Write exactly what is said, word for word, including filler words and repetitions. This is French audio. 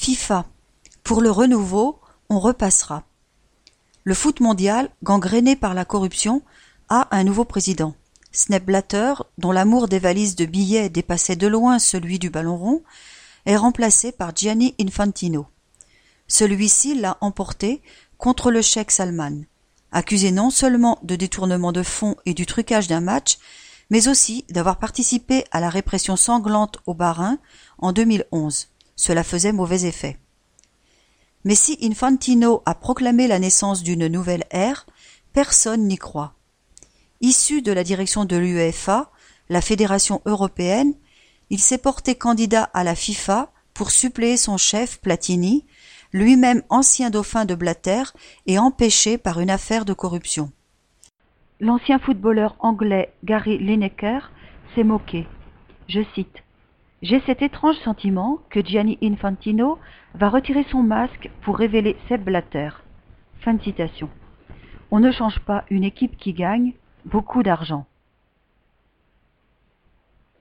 FIFA. Pour le renouveau, on repassera. Le foot mondial, gangréné par la corruption, a un nouveau président. Sepp Blatter, dont l'amour des valises de billets dépassait de loin celui du ballon rond, est remplacé par Gianni Infantino. Celui-ci l'a emporté contre le cheikh Salman, accusé non seulement de détournement de fonds et du trucage d'un match, mais aussi d'avoir participé à la répression sanglante au Bahreïn en deux mille onze. Cela faisait mauvais effet. Mais si Infantino a proclamé la naissance d'une nouvelle ère, personne n'y croit. Issu de la direction de l'UEFA, la fédération européenne, il s'est porté candidat à la FIFA pour suppléer son chef Platini, lui-même ancien dauphin de Blatter et empêché par une affaire de corruption. L'ancien footballeur anglais Gary Lineker s'est moqué. Je cite: « J'ai cet étrange sentiment que Gianni Infantino va retirer son masque pour révéler Sepp Blatter. » Fin de citation. On ne change pas une équipe qui gagne beaucoup d'argent.